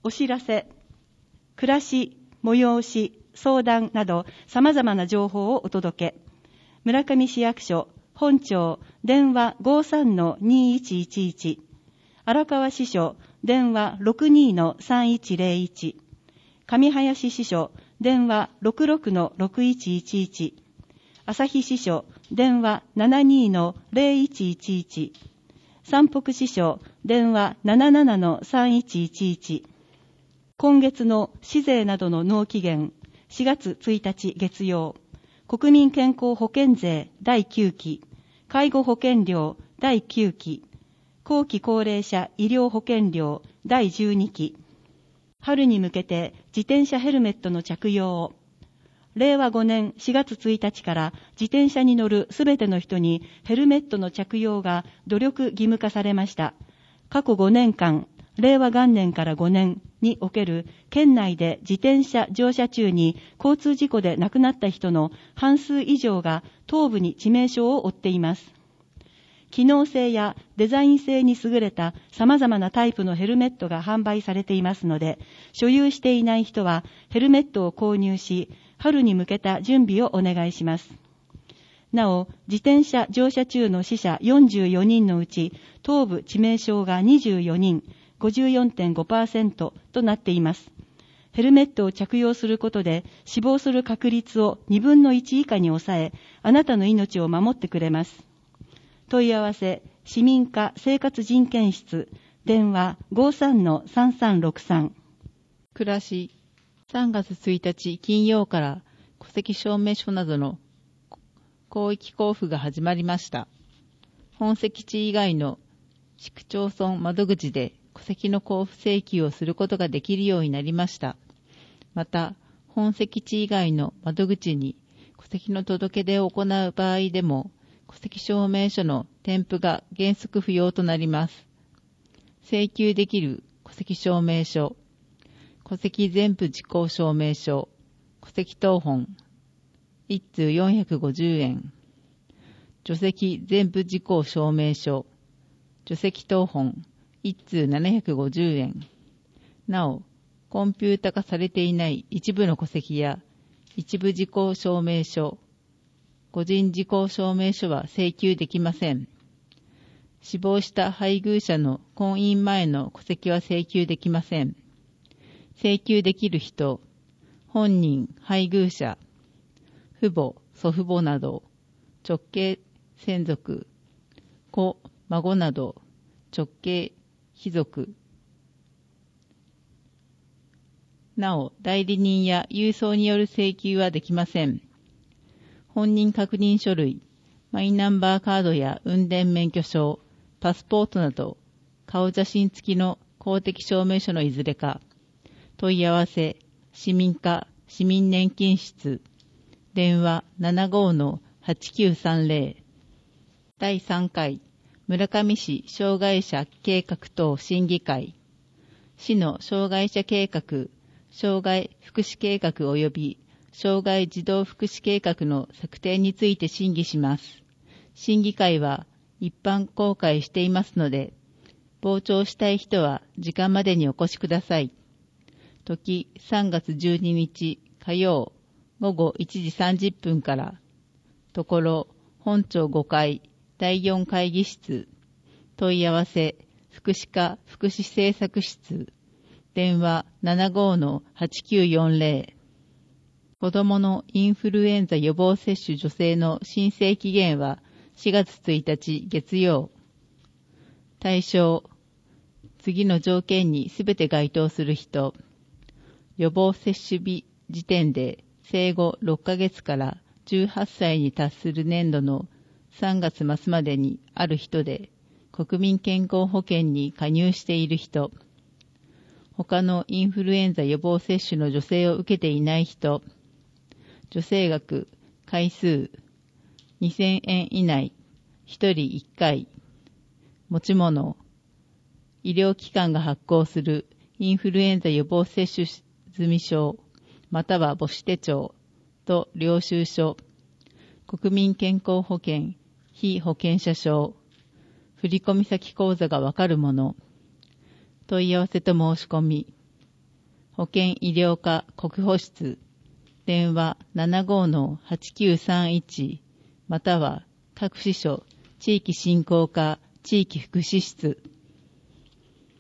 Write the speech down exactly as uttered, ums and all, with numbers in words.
お知らせ、暮らし、催し、相談など様々な情報をお届け。村上市役所本庁電話 ごさんのにいちいちいち、荒川支所電話 ろくにのさんいちゼロいち、上林支所電話 ろくろくのろくいちいちいち、旭支所電話 ななにのゼロいちいちいち、山北支所電話 ななななのさんいちいちいち。今月の市税などの納期限、しがつついたち月曜、国民健康保険税だいきゅうき、介護保険料だいきゅうき、後期高齢者医療保険料だいじゅうにき、春に向けて自転車ヘルメットの着用を、れいわごねんしがつついたちから自転車に乗るすべての人にヘルメットの着用が努力義務化されました。過去ごねんかん、れいわ元年からごねんにおける県内で自転車乗車中に交通事故で亡くなった人の半数以上が頭部に致命傷を負っています。機能性やデザイン性に優れた様々なタイプのヘルメットが販売されていますので、所有していない人はヘルメットを購入し、春に向けた準備をお願いします。なお、自転車乗車中の死者よんじゅうよにんのうち、頭部致命傷がにじゅうよにん、ごじゅうよんてんごパーセント となっています。ヘルメットを着用することで死亡する確率をにぶんのいち以下に抑え、あなたの命を守ってくれます。問い合わせ、市民課生活人権室、電話 ごさんのさんさんろくさん。 暮らし、さんがつついたち金曜から戸籍証明書などの広域交付が始まりました。本籍地以外の市区町村窓口で戸籍の交付請求をすることができるようになりました。また、本籍地以外の窓口に戸籍の届け出を行う場合でも、戸籍証明書の添付が原則不要となります。請求できる戸籍証明書、戸籍全部時効証明書、戸籍謄本、いっつうよんひゃくごじゅうえん、除籍全部時効証明書、除籍謄本、いっつうななひゃくごじゅうえん。なお、コンピュータ化されていない一部の戸籍や一部時効証明書、個人時効証明書は請求できません。死亡した配偶者の婚姻前の戸籍は請求できません。請求できる人、本人、配偶者、父母、祖父母など、直系親族、子、孫など、直系卑族。なお、代理人や郵送による請求はできません。本人確認書類、マイナンバーカードや運転免許証、パスポートなど、顔写真付きの公的証明書のいずれか、問い合わせ、市民課、市民年金室、電話 ななごのはちきゅうさんゼロ。だいさんかい、村上市障害者計画等審議会、市の障害者計画、障害福祉計画及び障害児童福祉計画の策定について審議します。審議会は一般公開していますので、傍聴したい人は時間までにお越しください。時さんがつじゅうににち火曜ごごいちじさんじゅっぷんから、ところ本庁ごかいだいよん会議室、問い合わせ福祉課福祉政策室、電話 ななごのはちきゅうよんゼロ。子どものインフルエンザ予防接種助成の申請期限はしがつついたち月曜。対象、次の条件にすべて該当する人。予防接種日時点で生後ろっかげつからじゅうはっさいに達する年度のさんがつ末までにある人で、国民健康保険に加入している人。他のインフルエンザ予防接種の助成を受けていない人。助成額、回数、にせんえん以内、ひとりいっかい。持ち物、医療機関が発行するインフルエンザ予防接種済証、または母子手帳と領収書、国民健康保険、被保険者証、振込先口座がわかるもの、問い合わせと申し込み、 保健医療課国保室、電話 ななごーのはちきゅうさんいち または各支所地域振興課地域福祉室